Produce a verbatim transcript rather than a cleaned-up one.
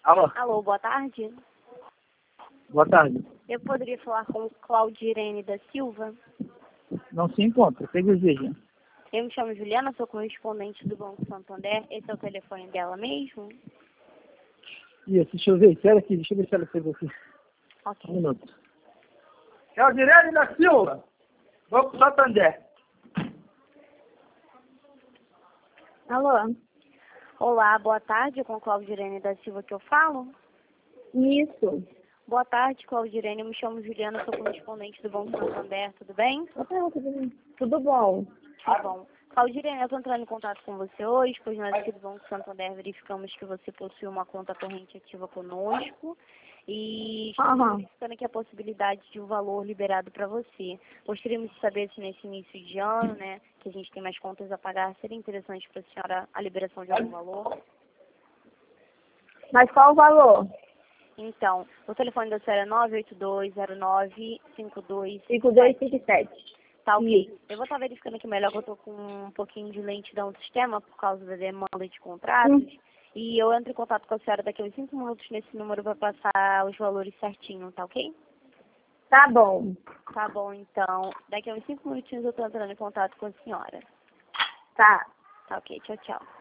Alô? Alô, boa tarde. Boa tarde. Eu poderia falar com Claudirene da Silva? Não se encontra. O que deseja? Eu me chamo Juliana, sou correspondente do Banco Santander. Esse é o telefone dela mesmo? Isso, deixa eu ver. Espera aqui, deixa eu ver se ela fez aqui. Ok. Um minuto. Claudirene da Silva, Banco Santander. Alô? Olá, boa tarde, é com Claudirene da Silva que eu falo? Isso. Boa tarde, Claudirene, eu me chamo Juliana, sou correspondente do Banco Santander, tudo bem? Boa tarde, tudo bem? Tudo bom? Tudo bom. Claudirene, eu estou entrando em contato com você hoje, pois nós aqui do Banco Santander verificamos que você possui uma conta corrente ativa conosco e estamos Aham. verificando aqui a possibilidade de um valor liberado para você. Gostaríamos de saber se nesse início de ano, né, que a gente tem mais contas a pagar, seria interessante para a senhora a liberação de algum valor? Mas qual o valor? Então, o telefone da senhora é nove oito dois zero nove cinco dois cinco dois cinco sete. Tá ok. Isso. Eu vou estar verificando aqui melhor que eu tô com um pouquinho de lentidão do sistema por causa da demanda de contratos. Hum. E eu entro em contato com a senhora daqui a uns cinco minutos nesse número para passar os valores certinho, tá ok? Tá bom. Tá bom, então. Daqui a uns cinco minutinhos eu tô entrando em contato com a senhora. Tá. Tá ok, tchau, tchau.